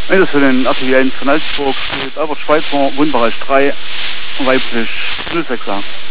Das für den RTW 1 von Alsburg steht Albert Schweitzer, Wohnbereich 3, weiblich 06er.